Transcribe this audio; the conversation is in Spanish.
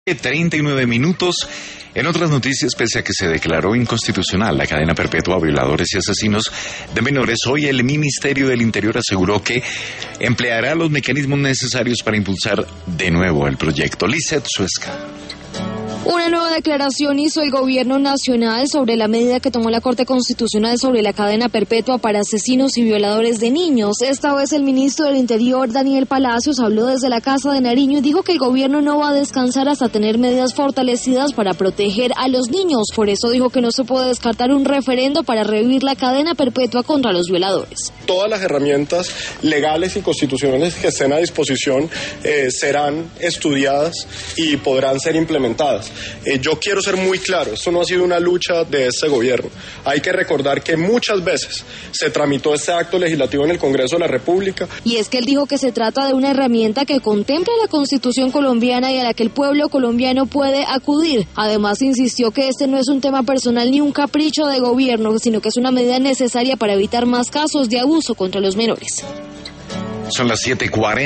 39 minutos. En otras noticias, pese a que se declaró inconstitucional la cadena perpetua a violadores y asesinos de menores, hoy el Ministerio del Interior aseguró que empleará los mecanismos necesarios para impulsar de nuevo el proyecto. Lizeth Suesca. Una nueva declaración hizo el gobierno nacional sobre la medida que tomó la Corte Constitucional sobre la cadena perpetua para asesinos y violadores de niños. Esta vez el ministro del Interior, Daniel Palacios, habló desde la Casa de Nariño y dijo que el gobierno no va a descansar hasta tener medidas fortalecidas para proteger a los niños. Por eso dijo que no se puede descartar un referendo para revivir la cadena perpetua contra los violadores. Todas las herramientas legales y constitucionales que estén a disposición serán estudiadas y podrán ser implementadas. Yo quiero ser muy claro, esto no ha sido una lucha de este gobierno. Hay que recordar que muchas veces se tramitó este acto legislativo en el Congreso de la República. Y es que él dijo que se trata de una herramienta que contempla la Constitución colombiana y a la que el pueblo colombiano puede acudir. Además, insistió que este no es un tema personal ni un capricho de gobierno, sino que es una medida necesaria para evitar más casos de abuso contra los menores. Son las 7:40.